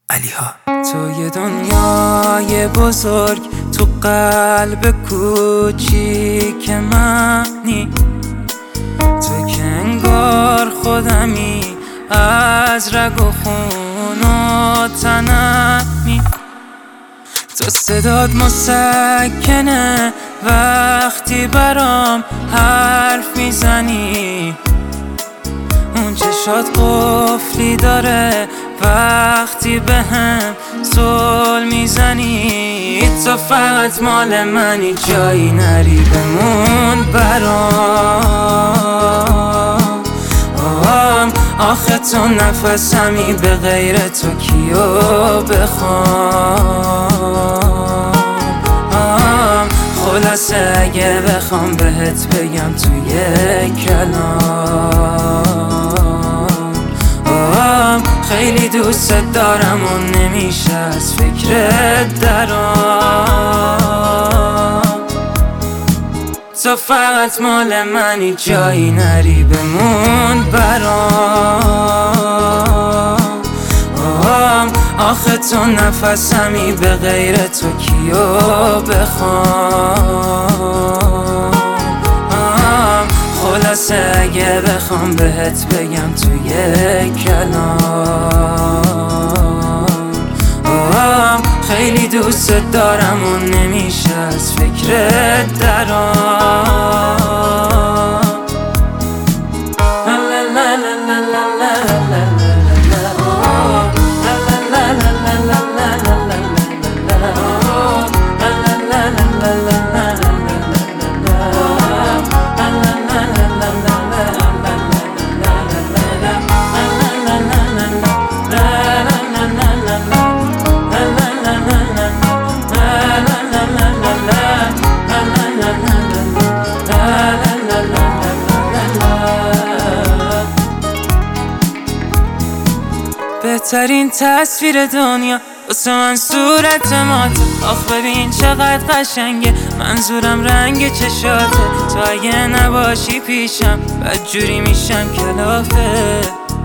علیها. توی دنیای بزرگ تو قلب کوچیک منی، تو که انگار خودمی از رگ و خون و تنمی. تو صدات مسکنه وقتی برام حرف میزنی، اون چشات قفلی داره وقتی بهم زل میزنی. تو فقط مال منی، جایی نری بمون برام. آخه تو نفسمی، به غیر تو کیو بخوام. خلاصه اگه بخوام بهت بگم توی کلام، خیلی دوست دارم و نمیشه از فکرت درام. تو فقط مال منی، جایی نری بمون برام. آخه تو نفسمی، به غیر تو کیو بخوام. خلاصه اگه بخوام بهت بگم توی کلام، خیلی دوست دارم و نمیشه از فکرت درام. بهترین تصویر دنیا واسه من صورت ماته. آخ ببین چقدر قشنگه، منظورم رنگ چشاته. تو اگه نباشی پیشم بدجوری میشم کلافه.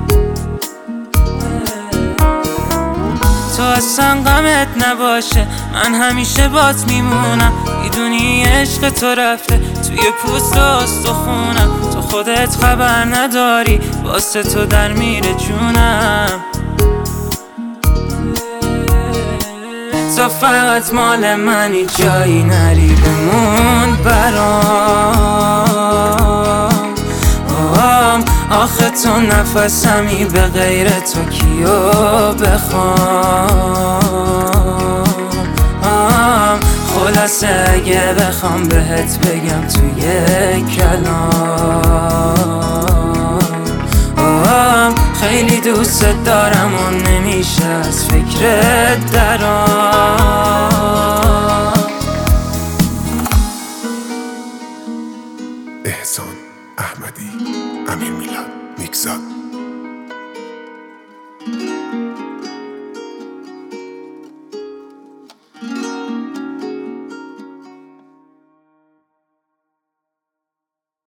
تو اصلا غمت نباشه، من همیشه بات میمونم. میدونی عشق تو رفته توی پوست و استخونم. تو خودت خبر نداری، واسه تو در میره جونم. تو فقط مال منی، جایی نری بمون برام. آخه تو نفسمی، به غیر تو کیو بخوام. خلاصه اگه بخوام بهت بگم توی کلام، خیلی دوست دارم و نمیشه از فکرت درام.